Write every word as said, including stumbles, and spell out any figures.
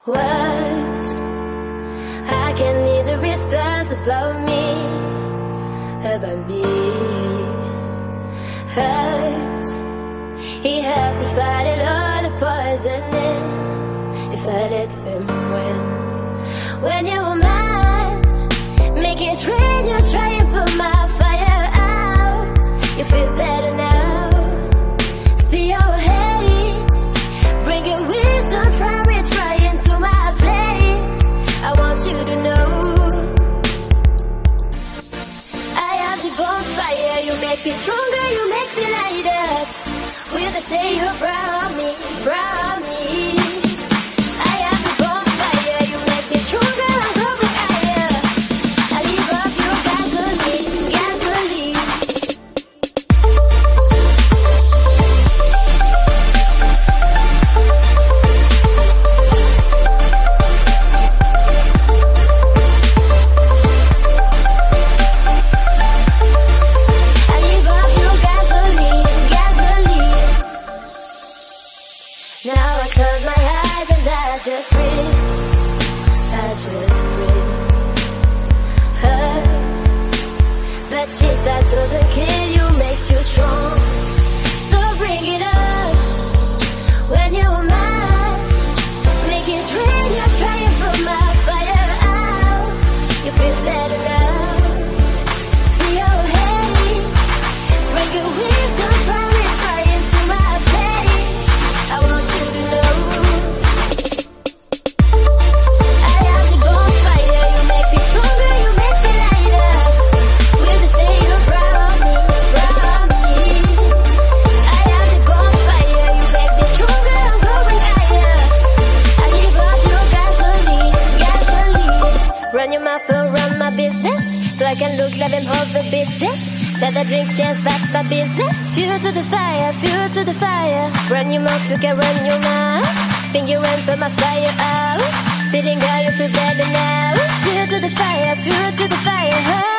Words I can neither response about me, about me. Hurts he had to fight it all, the poison in. If I let him win, when you were mad, make it rain. You try and put my fire out. You feel better now. Spill your hate, bring your wisdom from it right into my place. I want you to know I am the bonfire. You make me stronger, you make me light up with the shade you brought me, brought me. I am the bonfire. You make me stronger, I'm going higher. I leave up your gasoline, gasoline. Now I close my eyes and I just breathe, I just breathe. Hurts, but shit that doesn't kill you makes you strong. So bring it up, when you're mad, make it rain. You're trying to put my fire out. You feel better now. See your hate, bring your wisdom from it right into my place. I want you to know I am the bonfire. You make me stronger, you make me lighter with the shade you brought me, brought me. I am the bonfire. You make me stronger, I'm going higher. I give up your gasoline, gasoline. Run your mouth and run my business, so I can look like them other bitches that I drink, yes, that's my business. Fuel to the fire, fuel to the fire. Run your mouth, you can run your mouth. Finger and put my fire out. Sitting girl, you feel better now. Fuel to the fire, fuel to the fire.